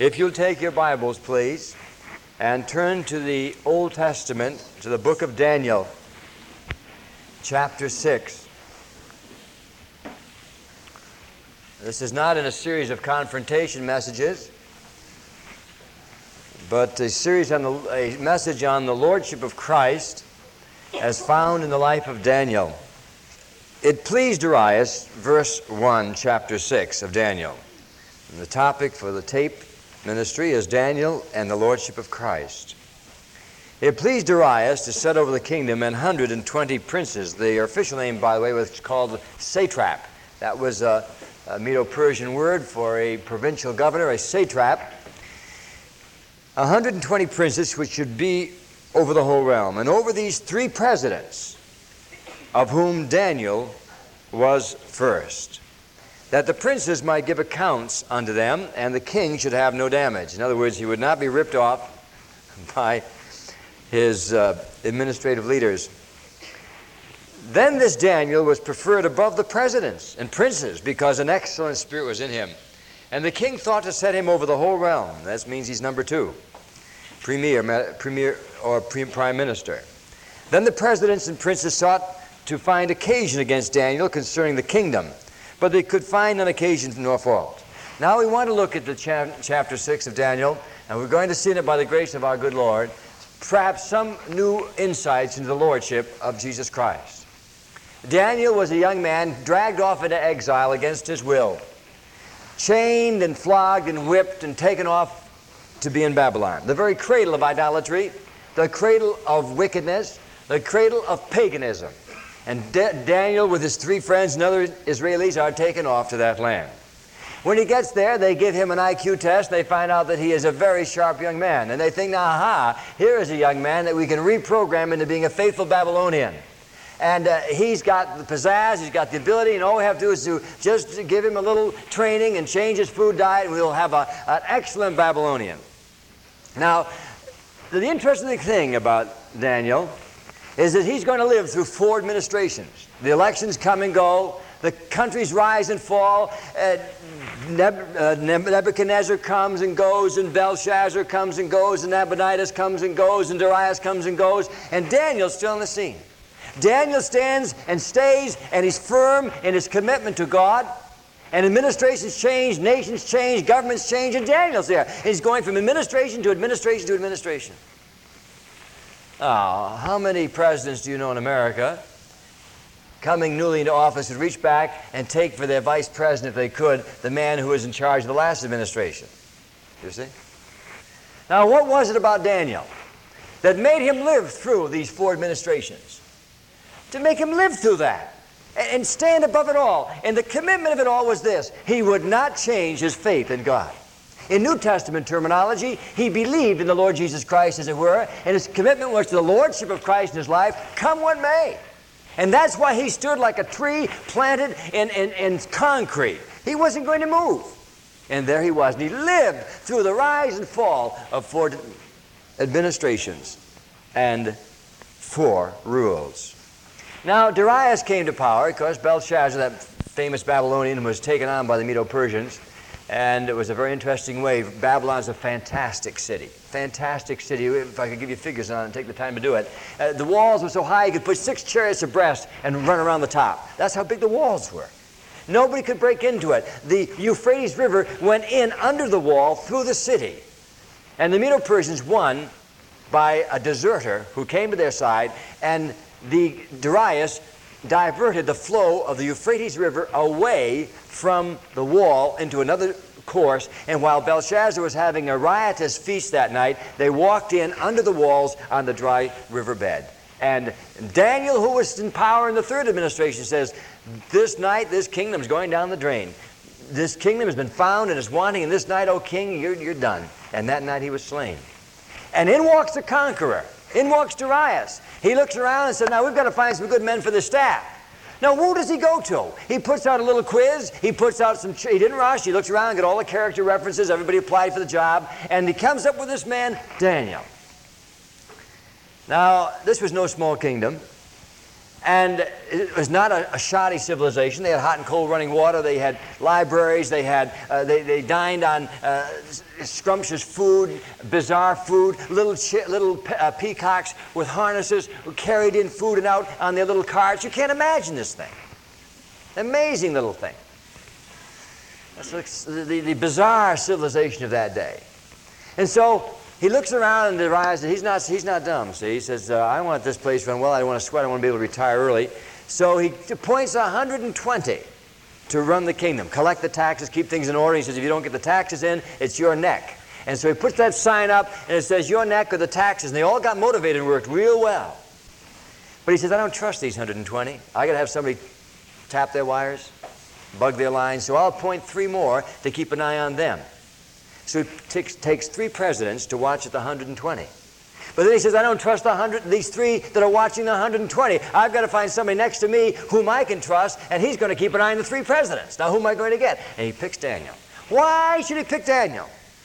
If you'll take your Bibles, please, and turn to the Old Testament, to the book of Daniel, chapter 6. This is not in a series of confrontation messages, but a message on the Lordship of Christ as found in the life of Daniel. It pleased Darius, verse 1, chapter 6 of Daniel. And the topic for the tape ministry is Daniel and the Lordship of Christ. It pleased Darius to set over the kingdom 120 princes. The official name, by the way, was called satrap. That was a Medo-Persian word for a provincial governor, a satrap. 120 princes which should be over the whole realm. And over these three presidents, of whom Daniel was first, that the princes might give accounts unto them, and the king should have no damage. In other words, he would not be ripped off by his administrative leaders. Then this Daniel was preferred above the presidents and princes, because an excellent spirit was in him. And the king thought to set him over the whole realm. That means he's number 2, premier or prime minister. Then the presidents and princes sought to find occasion against Daniel concerning the kingdom, but they could find none occasion nor fault. Now we want to look at the chapter 6 of Daniel, and we're going to see in it by the grace of our good Lord, perhaps some new insights into the lordship of Jesus Christ. Daniel was a young man dragged off into exile against his will, chained and flogged and whipped and taken off to be in Babylon, the very cradle of idolatry, the cradle of wickedness, the cradle of paganism. And Daniel, with his 3 friends and other Israelis, are taken off to that land. When he gets there, they give him an IQ test. They find out that he is a very sharp young man. And they think, aha, here is a young man that we can reprogram into being a faithful Babylonian. And he's got the pizzazz, he's got the ability, and all we have to do is to just give him a little training and change his food diet, and we'll have an excellent Babylonian. Now, the interesting thing about Daniel is that he's going to live through 4 administrations. The elections come and go, the countries rise and fall, Nebuchadnezzar comes and goes, and Belshazzar comes and goes, and Nabonidus comes and goes, and Darius comes and goes, and Daniel's still on the scene. Daniel stands and stays, and he's firm in his commitment to God, and administrations change, nations change, governments change, and Daniel's there. He's going from administration to administration to administration. Oh, how many presidents do you know in America, coming newly into office, would reach back and take for their vice president, if they could, the man who was in charge of the last administration? You see? Now, what was it about Daniel that made him live through these 4 administrations? To make him live through that and stand above it all. And the commitment of it all was this: he would not change his faith in God. In New Testament terminology, he believed in the Lord Jesus Christ, as it were, and his commitment was to the Lordship of Christ in his life, come what may. And that's why he stood like a tree planted in concrete. He wasn't going to move. And there he was. And he lived through the rise and fall of 4 administrations and 4 rules. Now, Darius came to power. Of course, Belshazzar, that famous Babylonian, was taken on by the Medo-Persians. And it was a very interesting way. Babylon's a fantastic city. Fantastic city. If I could give you figures on it and take the time to do it. The walls were so high you could put 6 chariots abreast and run around the top. That's how big the walls were. Nobody could break into it. The Euphrates River went in under the wall through the city. And the Medo-Persians won by a deserter who came to their side, and Darius diverted the flow of the Euphrates River away from the wall into another course, and while Belshazzar was having a riotous feast that night, they walked in under the walls on the dry riverbed. And Daniel, who was in power in the 3rd administration, says, this night this kingdom's going down the drain. This kingdom has been found and is wanting, and this night, O king, you're done. And that night he was slain. And in walks the conqueror. In walks Darius. He looks around and says, now we've got to find some good men for the staff. Now, who does he go to? He puts out a little quiz. He puts out he didn't rush. He looks around and got all the character references. Everybody applied for the job. And he comes up with this man, Daniel. Now, this was no small kingdom. And it was not a shoddy civilization. They had hot and cold running water. They had libraries. They dined on scrumptious food, bizarre food. Little peacocks with harnesses who carried in food and out on their little carts. You can't imagine this thing. Amazing little thing. That's the bizarre civilization of that day. And so he looks around and realizes he's not dumb. See, he says, I want this place to run well. I don't want to sweat. I want to be able to retire early. So he appoints 120 to run the kingdom, collect the taxes, keep things in order. He says, if you don't get the taxes in, it's your neck. And so he puts that sign up, and it says, your neck or the taxes. And they all got motivated and worked real well. But he says, I don't trust these 120. I got to have somebody tap their wires, bug their lines. So I'll appoint 3 more to keep an eye on them. So he takes 3 presidents to watch at the 120. But then he says, I don't trust these 3 that are watching the 120. I've got to find somebody next to me whom I can trust, and he's going to keep an eye on the 3 presidents. Now, who am I going to get? And he picks Daniel. Why should he pick Daniel?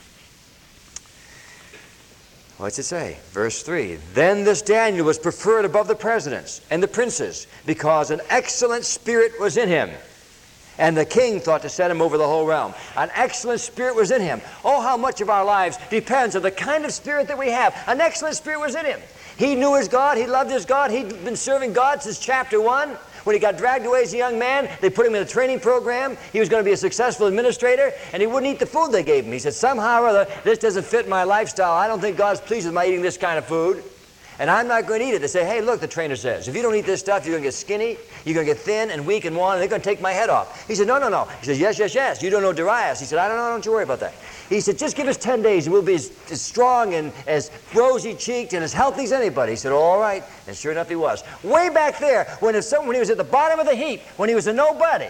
What's it say? Verse 3. Then this Daniel was preferred above the presidents and the princes, because an excellent spirit was in him. And the king thought to set him over the whole realm. An excellent spirit was in him. Oh, how much of our lives depends on the kind of spirit that we have. An excellent spirit was in him. He knew his God. He loved his God. He'd been serving God since chapter 1. When he got dragged away as a young man, they put him in a training program. He was going to be a successful administrator, and he wouldn't eat the food they gave him. He said, somehow or other, this doesn't fit my lifestyle. I don't think God's pleased with my eating this kind of food. And I'm not going to eat it. They say, hey, look, the trainer says, if you don't eat this stuff, you're going to get skinny, you're going to get thin and weak and wan, and they're going to take my head off. He said, no, no, no. He said, yes, yes, yes. You don't know Darius. He said, I don't know. Don't you worry about that. He said, just give us 10 days and we'll be as strong and as rosy-cheeked and as healthy as anybody. He said, all right. And sure enough, he was. Way back there, when he was at the bottom of the heap, when he was a nobody,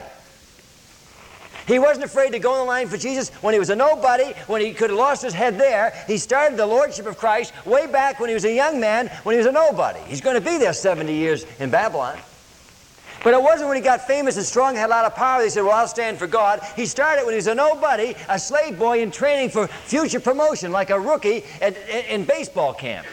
he wasn't afraid to go in the line for Jesus when he was a nobody, when he could have lost his head there. He started the lordship of Christ way back when he was a young man, when he was a nobody. He's going to be there 70 years in Babylon. But it wasn't when he got famous and strong and had a lot of power that he said, well, I'll stand for God. He started when he was a nobody, a slave boy in training for future promotion, like a rookie in baseball camp.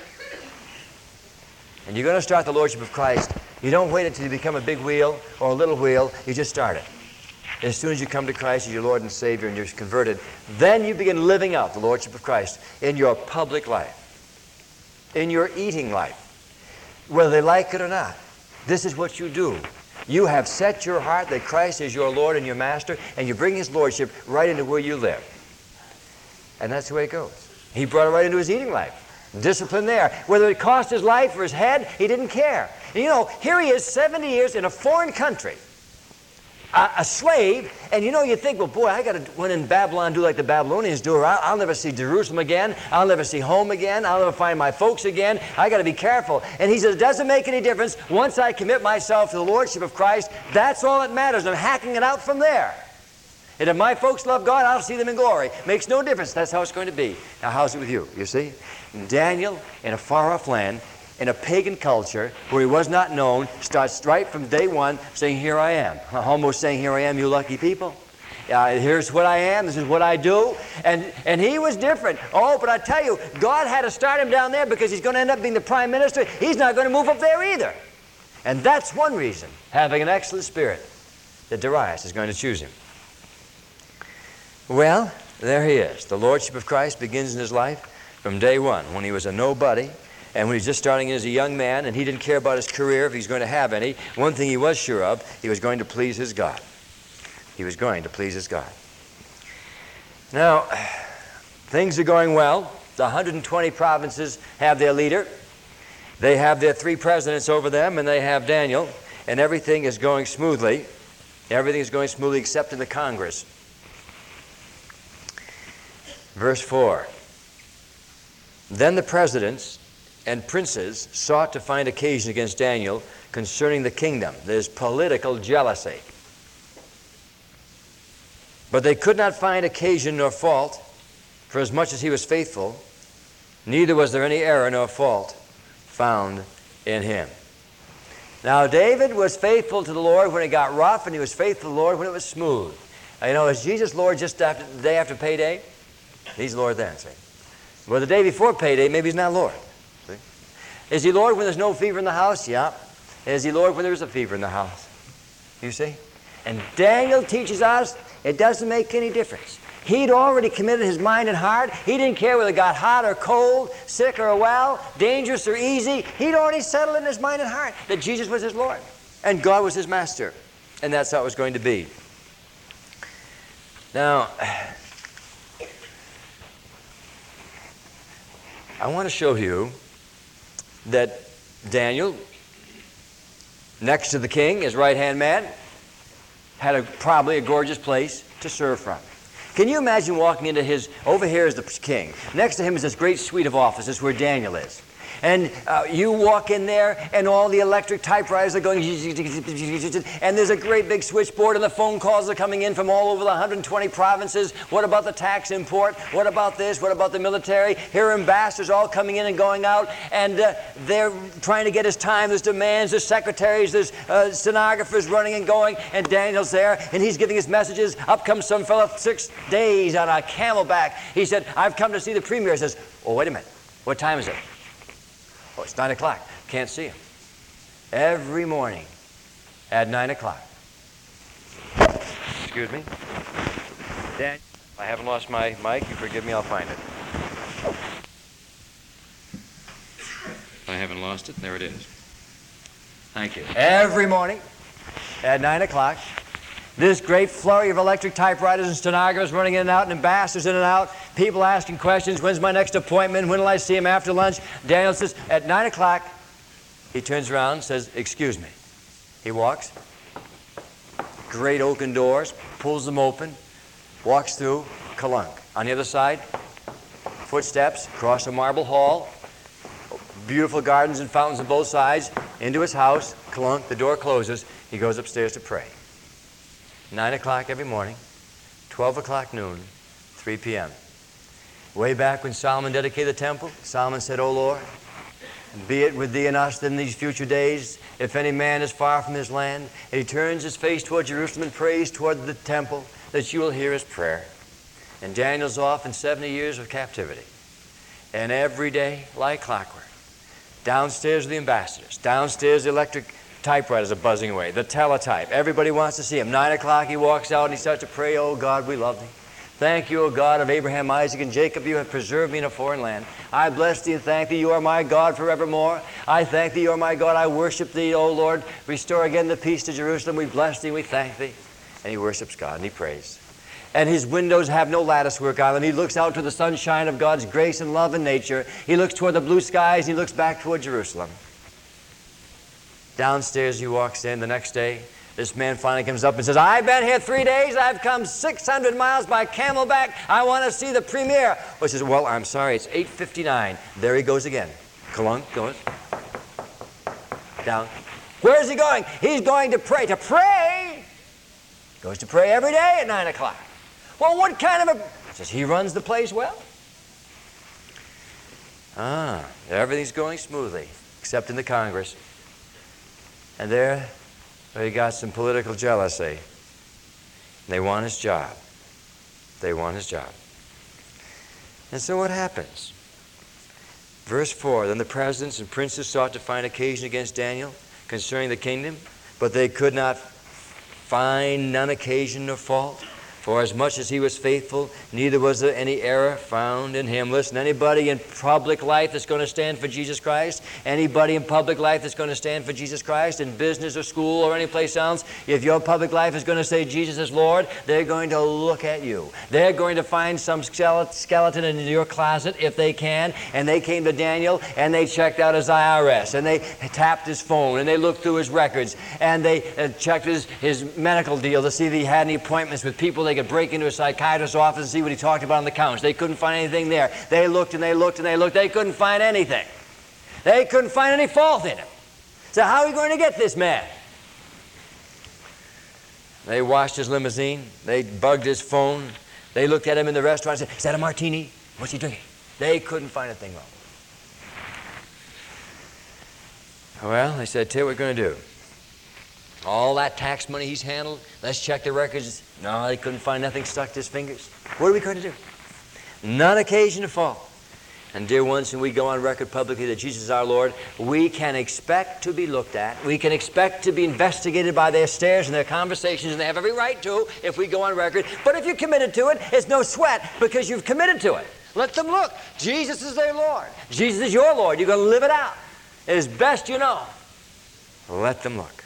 And you're going to start the lordship of Christ. You don't wait until you become a big wheel or a little wheel. You just start it. As soon as you come to Christ as your Lord and Savior and you're converted, then you begin living out the lordship of Christ in your public life, in your eating life, whether they like it or not. This is what you do. You have set your heart that Christ is your Lord and your Master, and you bring His lordship right into where you live. And that's the way it goes. He brought it right into his eating life. Discipline there. Whether it cost his life or his head, he didn't care. And you know, here he is 70 years in a foreign country, a slave, and you think, well, boy, I got to, when in Babylon, do like the Babylonians do, or I'll never see Jerusalem again. I'll never see home again. I'll never find my folks again. I got to be careful. And he says, it doesn't make any difference. Once I commit myself to the lordship of Christ, that's all that matters. I'm hacking it out from there. And if my folks love God, I'll see them in glory. Makes no difference. That's how it's going to be. Now, how's it with you? You see? Daniel, in a far-off land, in a pagan culture where he was not known, starts right from day one saying, here I am. Almost saying, here I am, you lucky people. Here's what I am. This is what I do. And he was different. Oh, but I tell you, God had to start him down there because he's going to end up being the prime minister. He's not going to move up there either. And that's one reason, having an excellent spirit, that Darius is going to choose him. Well, there he is. The lordship of Christ begins in his life from day one, when he was a nobody. And when he was just starting as a young man, and he didn't care about his career if he's going to have any, one thing he was sure of, he was going to please his God. He was going to please his God. Now, things are going well. The 120 provinces have their leader. They have their 3 presidents over them, and they have Daniel, and everything is going smoothly. Everything is going smoothly except in the Congress. Verse 4. Then the presidents and princes sought to find occasion against Daniel concerning the kingdom. There's political jealousy. But they could not find occasion nor fault, for as much as he was faithful, neither was there any error nor fault found in him. Now David was faithful to the Lord when it got rough, and he was faithful to the Lord when it was smooth. Is Jesus Lord just after the day after payday? He's Lord then, see. Well, the day before payday, maybe he's not Lord. See? Is he Lord when there's no fever in the house? Yeah. Is he Lord when there's a fever in the house? You see? And Daniel teaches us it doesn't make any difference. He'd already committed his mind and heart. He didn't care whether it got hot or cold, sick or well, dangerous or easy. He'd already settled in his mind and heart that Jesus was his Lord and God was his master. And that's how it was going to be. Now, I want to show you that Daniel, next to the king, his right-hand man, had probably a gorgeous place to serve from. Can you imagine walking into his, over here is the king. Next to him is this great suite of offices where Daniel is. And you walk in there, and all the electric typewriters are going, and there's a great big switchboard, and the phone calls are coming in from all over the 120 provinces. What about the tax import? What about this? What about the military? Here are ambassadors all coming in and going out, and they're trying to get his time. There's demands, there's secretaries, there's stenographers running and going, and Daniel's there, and he's giving his messages. Up comes some fellow 6 days on a camelback. He said, I've come to see the premier. He says, oh, wait a minute. What time is it? Oh, it's 9 o'clock. Can't see him. Every morning at 9 o'clock. Excuse me. Dan, I haven't lost my mic. You forgive me, I'll find it. I haven't lost it. There it is. Thank you. Every morning at 9 o'clock, this great flurry of electric typewriters and stenographers running in and out, and ambassadors in and out, people asking questions, when's my next appointment, when will I see him after lunch? Daniel says, at 9 o'clock, he turns around and says, excuse me. He walks, great oaken doors, pulls them open, walks through, Kalunk. On the other side, footsteps, across a marble hall, beautiful gardens and fountains on both sides, into his house, Kalunk, the door closes, he goes upstairs to pray. 9 o'clock every morning, 12 o'clock noon, 3 p.m. Way back when Solomon dedicated the temple, Solomon said, O Lord, be it with thee and us in these future days, if any man is far from his land, and he turns his face toward Jerusalem and prays toward the temple, that you will hear his prayer. And Daniel's off in 70 years of captivity. And every day, like clockwork, downstairs are the ambassadors, downstairs the electric typewriters are buzzing away, the teletype. Everybody wants to see him. 9 o'clock, he walks out and he starts to pray, oh God, we love thee. Thank you, O God of Abraham, Isaac, and Jacob. You have preserved me in a foreign land. I bless thee and thank thee. You are my God forevermore. I thank thee. You are my God. I worship thee, O Lord. Restore again the peace to Jerusalem. We bless thee. We thank thee. And he worships God and he prays. And his windows have no lattice work on them. He looks out to the sunshine of God's grace and love and nature. He looks toward the blue skies. He looks back toward Jerusalem. Downstairs he walks in the next day. This man finally comes up and says, I've been here 3 days. I've come 600 miles by camelback. I want to see the premier. Well, he says, well, I'm sorry. It's 8:59. There he goes again. Kalunk goes down. Where is he going? He's going to pray. To pray? Goes to pray every day at 9 o'clock. Well, what kind of a... Says he runs the place well. Everything's going smoothly, except in the Congress. And there he got some political jealousy. They want his job. They want his job. And so what happens? Verse 4, then the presidents and princes sought to find occasion against Daniel concerning the kingdom, but they could not find none occasion nor fault. For as much as he was faithful, neither was there any error found in him. Listen, anybody in public life that's going to stand for Jesus Christ, anybody in public life that's going to stand for Jesus Christ in business or school or any place else, if your public life is going to say Jesus is Lord, they're going to look at you. They're going to find some skeleton in your closet if they can. And they came to Daniel and they checked out his IRS and they tapped his phone and they looked through his records and they checked his medical deal to see if he had any appointments with people they could break into a psychiatrist's office and see what he talked about on the couch. They couldn't find anything there. They looked and they looked and they looked. They couldn't find anything. They couldn't find any fault in him. So how are we going to get this man? They washed his limousine. They bugged his phone. They looked at him in the restaurant and said, is that a martini? What's he drinking? They couldn't find a thing wrong. Well, they said, tell you what we're going to do. All that tax money he's handled, let's check the records. No, they couldn't find nothing stuck to his fingers. What are we going to do? None occasion to fault. And dear ones, when we go on record publicly that Jesus is our Lord, we can expect to be looked at. We can expect to be investigated by their stares and their conversations, and they have every right to if we go on record. But if you're committed to it, it's no sweat because you've committed to it. Let them look. Jesus is their Lord. Jesus is your Lord. You're going to live it out as best you know. Let them look.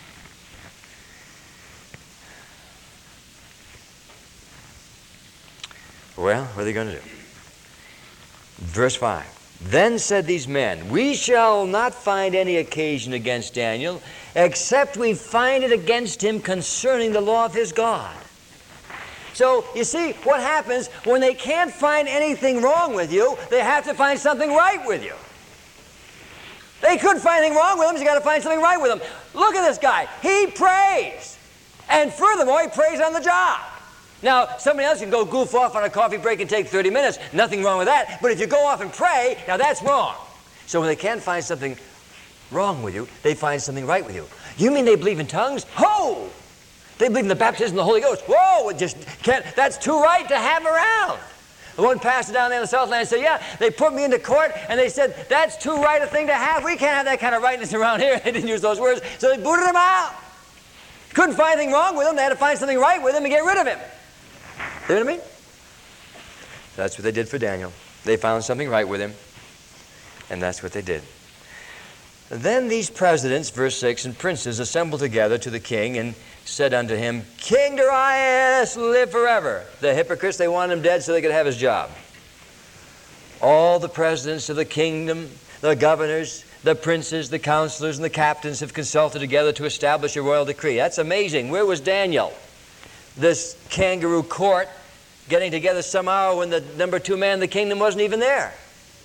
Well, what are they going to do? Verse 5. Then said these men, we shall not find any occasion against Daniel, except we find it against him concerning the law of his God. So, you see, what happens when they can't find anything wrong with you, they have to find something right with you. They couldn't find anything wrong with him, so you got to find something right with him. Look at this guy. He prays. And furthermore, he prays on the job. Now, somebody else can go goof off on a coffee break and take 30 minutes. Nothing wrong with that. But if you go off and pray, now that's wrong. So when they can't find something wrong with you, they find something right with you. You mean they believe in tongues? Ho! They believe in the baptism of the Holy Ghost. Whoa! It just can't, that's too right to have around. The one pastor down there in the Southland said, yeah, they put me into court and they said, that's too right a thing to have. We can't have that kind of rightness around here. They didn't use those words. So they booted him out. Couldn't find anything wrong with him. They had to find something right with him and get rid of him. You know what I mean? That's what they did for Daniel. They found something right with him, and that's what they did. Then these presidents, verse 6, and princes assembled together to the king and said unto him, King Darius, live forever. The hypocrites, they wanted him dead so they could have his job. All the presidents of the kingdom, the governors, the princes, the counselors, and the captains have consulted together to establish a royal decree. That's amazing. Where was Daniel? This kangaroo court getting together somehow when the number 2 man in the kingdom wasn't even there.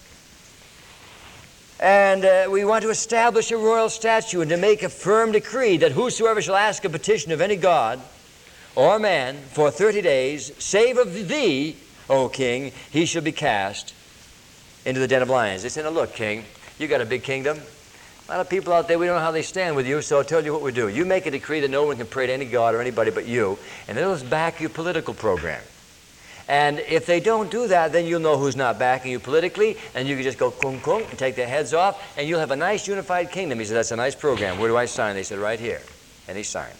And we want to establish a royal statute and to make a firm decree that whosoever shall ask a petition of any god or man for 30 days, save of thee, O king, he shall be cast into the den of lions. They said, now look, king, you got a big kingdom. A lot of people out there, we don't know how they stand with you, so I'll tell you what we do. You make a decree that no one can pray to any god or anybody but you, and then let's back your political program. And if they don't do that, then you'll know who's not backing you politically, and you can just go kung kung and take their heads off, and you'll have a nice unified kingdom. He said, that's a nice program. Where do I sign? They said, right here. And he signed.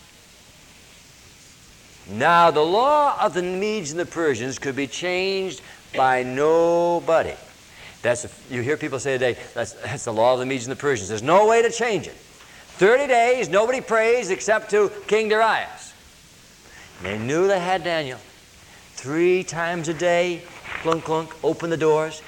Now, the law of the Medes and the Persians could be changed by nobody. You hear people say today, that's the law of the Medes and the Persians. There's no way to change it. 30 days, nobody prays except to King Darius. And they knew they had Daniel. 3 times a day, clunk, clunk, open the doors.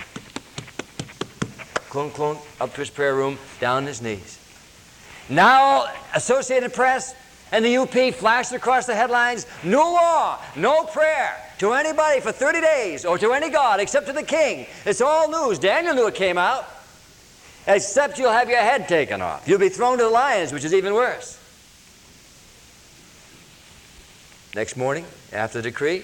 Clunk, clunk, up to his prayer room, down on his knees. Now, Associated Press and the UP flashed across the headlines, new law, no prayer to anybody for 30 days or to any god except to the king. It's all news. Daniel knew it came out. Except you'll have your head taken off. You'll be thrown to the lions, which is even worse. Next morning, after the decree,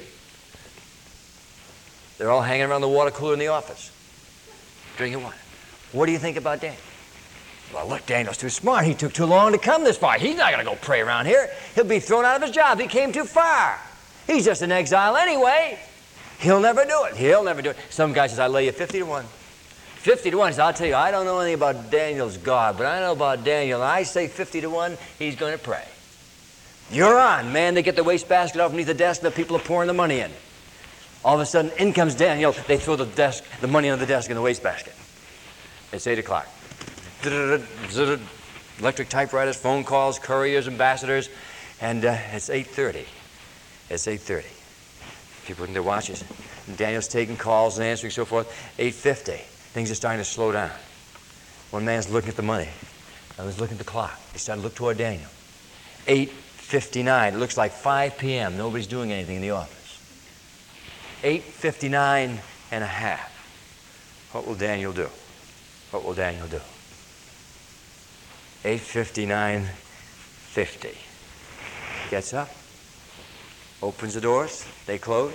they're all hanging around the water cooler in the office, drinking water. What do you think about Daniel? Well, look, Daniel's too smart. He took too long to come this far. He's not going to go pray around here. He'll be thrown out of his job. He came too far. He's just in exile anyway. He'll never do it. He'll never do it. Some guy says, I lay you 50 to 1. 50 to 1. So I'll tell you, I don't know anything about Daniel's God, but I know about Daniel. And I say 50 to 1, he's going to pray. You're on, man. They get the wastebasket off beneath the desk, and the people are pouring the money in. All of a sudden, in comes Daniel. They throw the money on the desk in the wastebasket. It's 8 o'clock. Electric typewriters, phone calls, couriers, ambassadors, and it's 8:30. It's 8:30. People looking at their watches. And Daniel's taking calls and answering, so forth. 8:50. Things are starting to slow down. One man's looking at the money. Another's looking at the clock. They started to look toward Daniel. 8:59. It looks like 5 p.m. Nobody's doing anything in the office. 8:59 and a half. What will Daniel do? What will Daniel do? 8:59:50. Gets up, opens the doors, they close.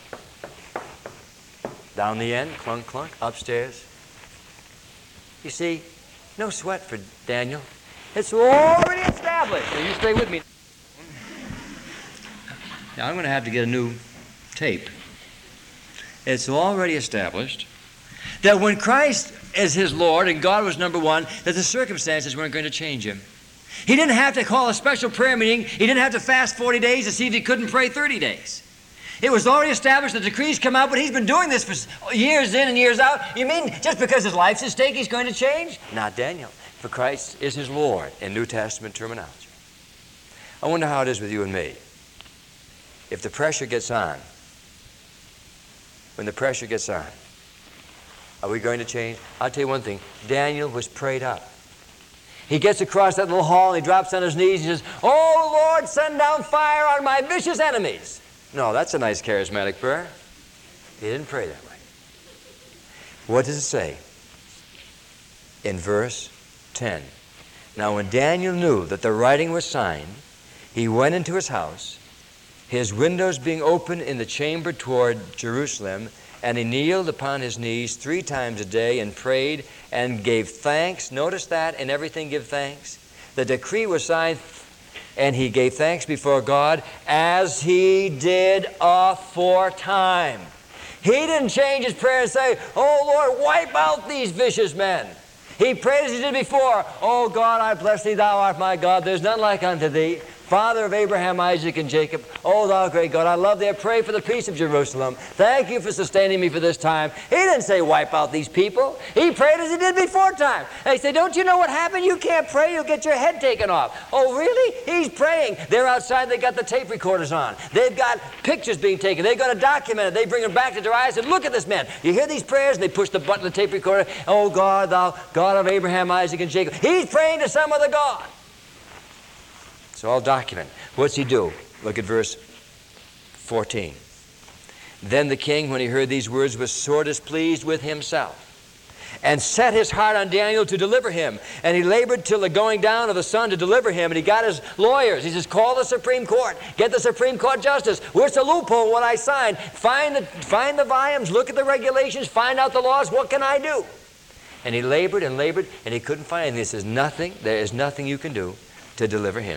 Down the end, clunk, clunk, upstairs. You see, no sweat for Daniel. It's already established. So you stay with me. Now I'm going to have to get a new tape. It's already established that when Christ is his Lord and God was number one, that the circumstances weren't going to change him. He didn't have to call a special prayer meeting. He didn't have to fast 40 days to see if he couldn't pray 30 days. It was already established, the decrees come out, but he's been doing this for years in and years out. You mean just because his life's at stake, he's going to change? Not Daniel. For Christ is his Lord in New Testament terminology. I wonder how it is with you and me. If the pressure gets on, when the pressure gets on, are we going to change? I'll tell you one thing. Daniel was prayed up. He gets across that little hall and he drops on his knees and says, "Oh Lord, send down fire on my vicious enemies." No, that's a nice charismatic prayer. He didn't pray that way. What does it say? In verse 10. Now when Daniel knew that the writing was signed, he went into his house, his windows being open in the chamber toward Jerusalem, and he kneeled upon his knees 3 times a day and prayed and gave thanks. Notice that, in everything give thanks. The decree was signed, and he gave thanks before God as he did aforetime. He didn't change his prayer and say, "Oh Lord, wipe out these vicious men." He prayed as he did before. "Oh God, I bless thee, thou art my God. There's none like unto thee. Father of Abraham, Isaac, and Jacob. Oh, thou great God, I love thee. I pray for the peace of Jerusalem. Thank you for sustaining me for this time." He didn't say, "Wipe out these people." He prayed as he did before time. They say, "Don't you know what happened? You can't pray. You'll get your head taken off." Oh, really? He's praying. They're outside. They got the tape recorders on. They've got pictures being taken. They're going to document it. They bring them back to Darius and look at this man. You hear these prayers? And they push the button of the tape recorder. "Oh, God, thou God of Abraham, Isaac, and Jacob." He's praying to some other God. It's all documented. What's he do? Look at verse 14. Then the king, when he heard these words, was sore displeased with himself, and set his heart on Daniel to deliver him. And he labored till the going down of the sun to deliver him. And he got his lawyers. He says, "Call the Supreme Court. Get the Supreme Court justice. Where's the loophole what I signed? Find the volumes. Look at the regulations. Find out the laws. What can I do?" And he labored, and he couldn't find anything. He says, "Nothing. There is nothing you can do to deliver him."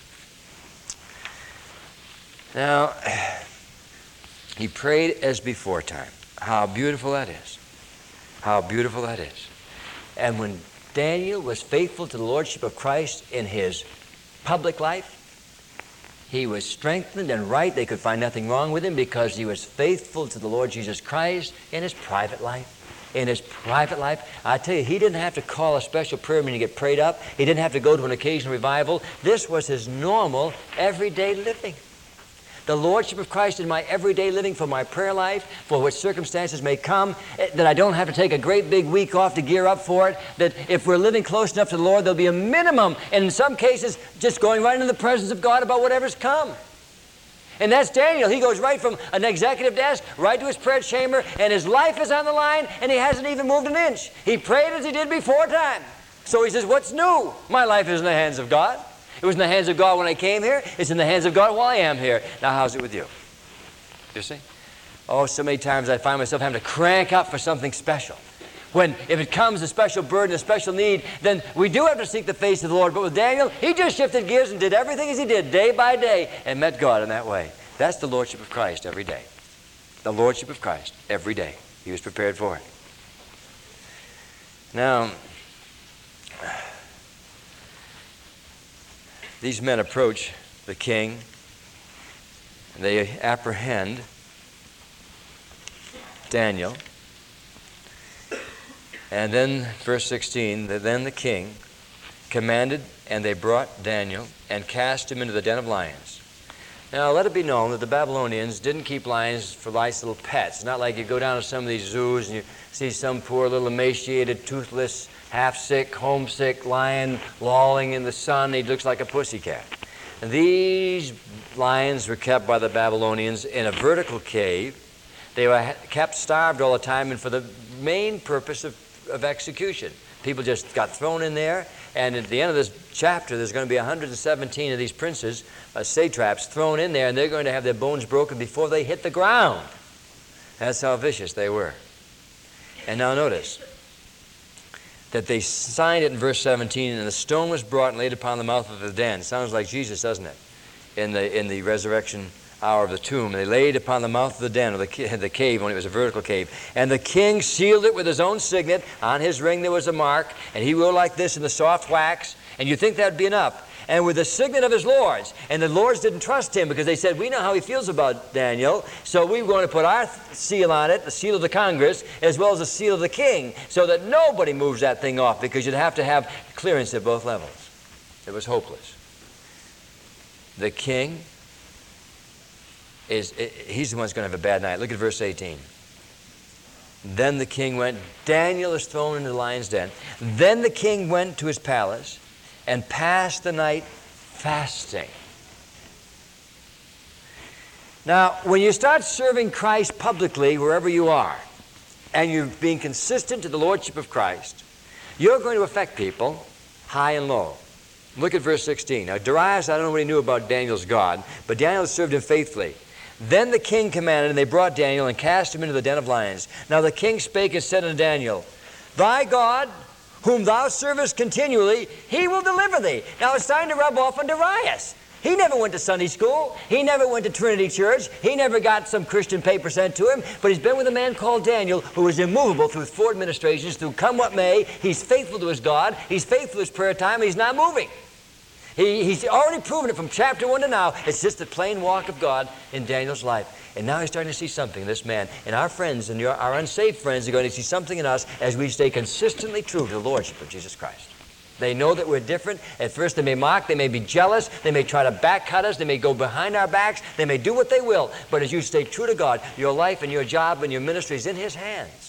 Now, he prayed as before time. How beautiful that is. How beautiful that is. And when Daniel was faithful to the Lordship of Christ in his public life, he was strengthened and right. They could find nothing wrong with him because he was faithful to the Lord Jesus Christ in his private life. In his private life, I tell you, he didn't have to call a special prayer meeting to get prayed up. He didn't have to go to an occasional revival. This was his normal, everyday living. The Lordship of Christ in my everyday living, for my prayer life, for which circumstances may come, that I don't have to take a great big week off to gear up for it, that if we're living close enough to the Lord, there'll be a minimum, and in some cases, just going right into the presence of God about whatever's come. And that's Daniel. He goes right from an executive desk right to his prayer chamber, and his life is on the line, and he hasn't even moved an inch. He prayed as he did before time. So he says, "What's new? My life is in the hands of God. It was in the hands of God when I came here. It's in the hands of God while I am here." Now, how's it with you? You see? Oh, so many times I find myself having to crank up for something special. When, if it comes a special burden, a special need, then we do have to seek the face of the Lord. But with Daniel, he just shifted gears and did everything as he did, day by day, and met God in that way. That's the Lordship of Christ every day. The Lordship of Christ every day. He was prepared for it. Now, these men approach the king, and they apprehend Daniel. And then, verse 16, then the king commanded, and they brought Daniel and cast him into the den of lions. Now, let it be known that the Babylonians didn't keep lions for nice little pets. It's not like you go down to some of these zoos and you see some poor little emaciated, toothless, half-sick, homesick lion lolling in the sun. He looks like a pussycat. And these lions were kept by the Babylonians in a vertical cave. They were kept starved all the time, and for the main purpose of execution. People just got thrown in there, and at the end of this chapter, there's going to be 117 of these princes, satraps, thrown in there, and they're going to have their bones broken before they hit the ground. That's how vicious they were. And now notice that they signed it in verse 17, and the stone was brought and laid upon the mouth of the den. Sounds like Jesus, doesn't it? In the resurrection hour of the tomb. And they laid upon the mouth of the den, or the cave, when it was a vertical cave. And the king sealed it with his own signet. On his ring there was a mark, and he wrote like this in the soft wax. And you think that would be enough. And with the signet of his lords. And the lords didn't trust him because they said, we know how he feels about Daniel, so we're going to put our seal on it, the seal of the Congress, as well as the seal of the king, so that nobody moves that thing off, because you'd have to have clearance at both levels. It was hopeless. The king he's the one who's going to have a bad night. Look at verse 18. Then the king went, Daniel is thrown into the lion's den. Then the king went to his palace and passed the night fasting. Now, when you start serving Christ publicly wherever you are, and you're being consistent to the lordship of Christ, you're going to affect people high and low. Look at verse 16. Now, Darius, I don't know what he knew about Daniel's God, but Daniel served him faithfully. Then the king commanded, and they brought Daniel and cast him into the den of lions. Now the king spake and said unto Daniel, Thy God, whom thou servest continually, he will deliver thee. Now it's time to rub off on Darius. He never went to Sunday school. He never went to Trinity Church. He never got some Christian paper sent to him. But he's been with a man called Daniel, who is immovable through 4 administrations, through come what may. He's faithful to his God. He's faithful to his prayer time. He's not moving. He's already proven it from chapter 1 to now. It's just the plain walk of God in Daniel's life. And now he's starting to see something in this man. And our friends and our unsaved friends are going to see something in us as we stay consistently true to the lordship of Jesus Christ. They know that we're different. At first they may mock, they may be jealous, they may try to backcut us, they may go behind our backs, they may do what they will. But as you stay true to God, your life and your job and your ministry is in His hands.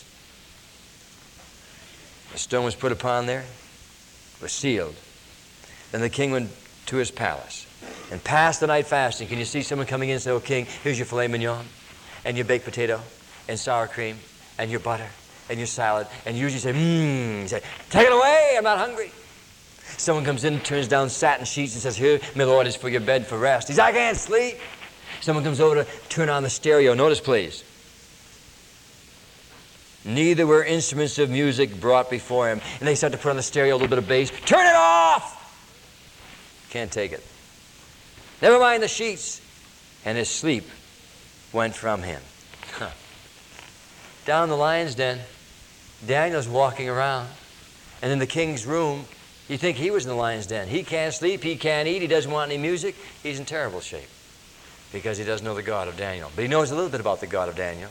The stone was put upon there, was sealed. Then the king went to his palace and passed the night fasting. Can you see someone coming in and say, oh, king, here's your filet mignon and your baked potato and sour cream and your butter and your salad. And you usually say, you say, take it away, I'm not hungry. Someone comes in, turns down satin sheets and says, here, my Lord, is for your bed for rest. He says, I can't sleep. Someone comes over to turn on the stereo. Notice, please. Neither were instruments of music brought before him. And they start to put on the stereo a little bit of bass. Turn it off! Can't take it. Never mind the sheets. And his sleep went from him. Down the lion's den, Daniel's walking around. And in the king's room, you think he was in the lion's den. He can't sleep, he can't eat, he doesn't want any music. He's in terrible shape because he doesn't know the God of Daniel. But he knows a little bit about the God of Daniel.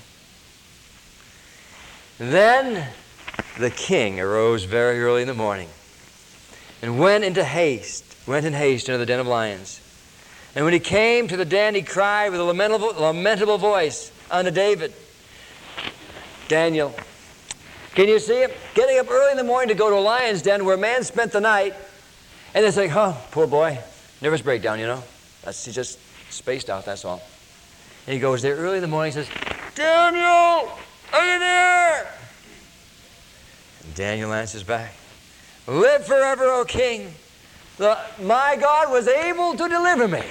Then the king arose very early in the morning and went in haste into the den of lions. And when he came to the den, he cried with a lamentable voice unto David. Daniel, can you see him? Getting up early in the morning to go to a lion's den where a man spent the night. And they say, oh, poor boy, nervous breakdown, you know. He's just spaced out, that's all. And he goes there early in the morning and says, Daniel, are you there? And Daniel answers back, live forever, O king. My God was able to deliver me.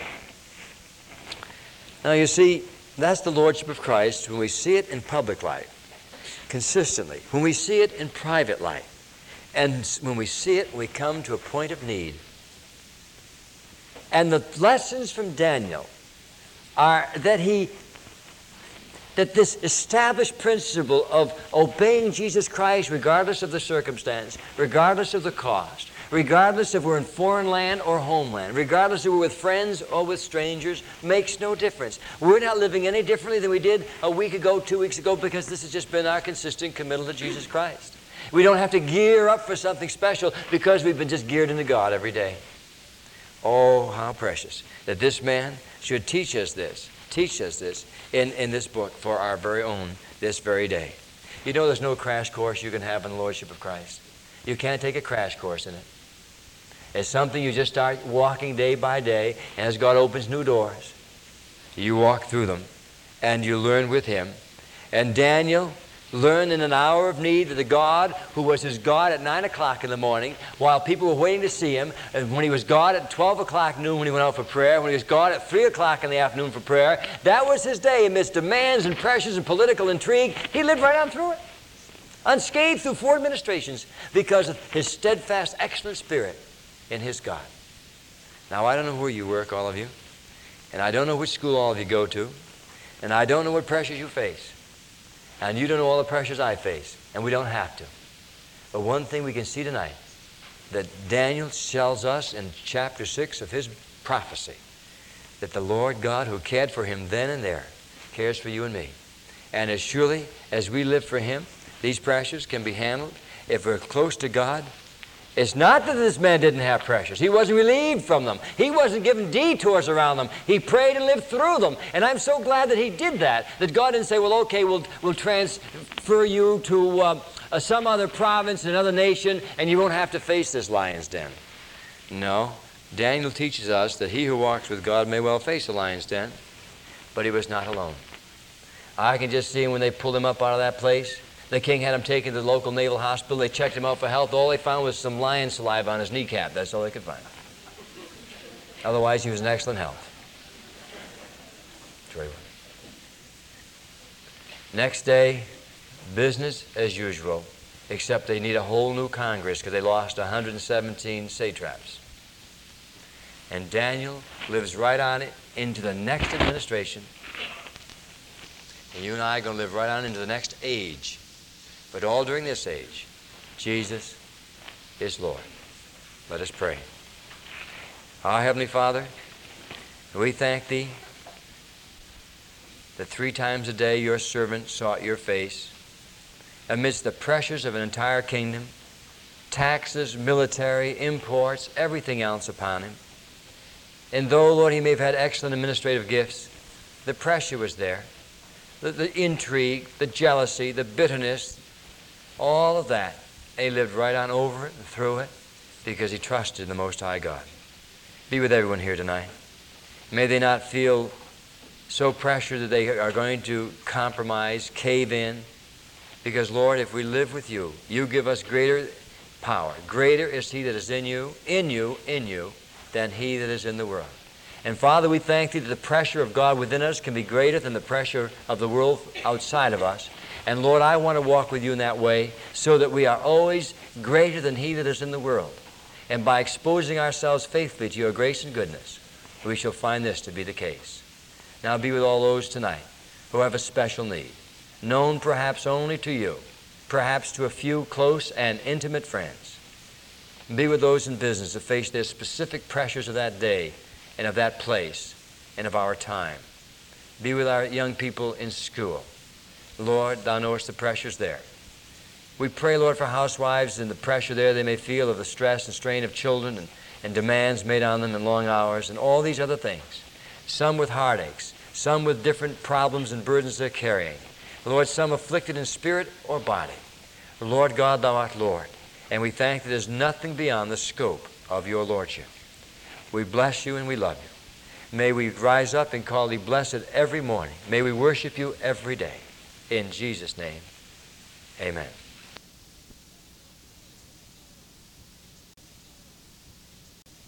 Now you see, that's the lordship of Christ when we see it in public life, consistently. When we see it in private life. And when we see it, we come to a point of need. And the lessons from Daniel are that this established principle of obeying Jesus Christ regardless of the circumstance, regardless of the cost, regardless if we're in foreign land or homeland, regardless if we're with friends or with strangers, makes no difference. We're not living any differently than we did a week ago, 2 weeks ago, because this has just been our consistent committal to Jesus Christ. We don't have to gear up for something special because we've been just geared into God every day. Oh, how precious that this man should teach us this in this book for our very own this very day. You know there's no crash course you can have in the lordship of Christ. You can't take a crash course in it. It's something you just start walking day by day, and as God opens new doors, you walk through them, and you learn with Him. And Daniel learned in an hour of need that the God who was his God at 9 o'clock in the morning, while people were waiting to see him, and when he was God at 12 o'clock noon when he went out for prayer, when he was God at 3 o'clock in the afternoon for prayer, that was his day amidst demands and pressures and political intrigue. He lived right on through it, unscathed through 4 administrations because of his steadfast, excellent spirit in his God. Now, I don't know where you work, all of you. And I don't know which school all of you go to, and I don't know what pressures you face. And you don't know all the pressures I face, and we don't have to. But one thing we can see tonight, that Daniel tells us in chapter 6 of his prophecy, that the Lord God who cared for him then and there cares for you and me. And as surely as we live for him, these pressures can be handled if we're close to God. It's not that this man didn't have pressures. He wasn't relieved from them. He wasn't given detours around them. He prayed and lived through them. And I'm so glad that he did that God didn't say, well, okay, we'll transfer you to some other province, another nation, and you won't have to face this lion's den. No. Daniel teaches us that he who walks with God may well face a lion's den, but he was not alone. I can just see him when they pulled him up out of that place. The king had him taken to the local naval hospital. They checked him out for health. All they found was some lion saliva on his kneecap. That's all they could find. Otherwise, he was in excellent health. That's where he was. Next day, business as usual, except they need a whole new Congress because they lost 117 satraps. And Daniel lives right on it into the next administration. And you and I are going to live right on into the next age. But all during this age, Jesus is Lord. Let us pray. Our Heavenly Father, we thank Thee that 3 times a day your servant sought your face amidst the pressures of an entire kingdom, taxes, military, imports, everything else upon him. And though, Lord, he may have had excellent administrative gifts, the pressure was there, the intrigue, the jealousy, the bitterness, all of that. He lived right on over it and through it because he trusted the Most High God. Be with everyone here tonight. May they not feel so pressured that they are going to compromise, cave in, because, Lord, if we live with you, you give us greater power. Greater is he that is in you, than he that is in the world. And, Father, we thank Thee that the pressure of God within us can be greater than the pressure of the world outside of us. And, Lord, I want to walk with you in that way so that we are always greater than he that is in the world. And by exposing ourselves faithfully to your grace and goodness, we shall find this to be the case. Now be with all those tonight who have a special need, known perhaps only to you, perhaps to a few close and intimate friends. Be with those in business who face their specific pressures of that day and of that place and of our time. Be with our young people in school. Lord, Thou knowest the pressures there. We pray, Lord, for housewives and the pressure there they may feel of the stress and strain of children and demands made on them in long hours and all these other things. Some with heartaches, some with different problems and burdens they're carrying. Lord, some afflicted in spirit or body. Lord God, Thou art Lord. And we thank that there's nothing beyond the scope of your Lordship. We bless you and we love you. May we rise up and call Thee blessed every morning. May we worship you every day. In Jesus' name, amen.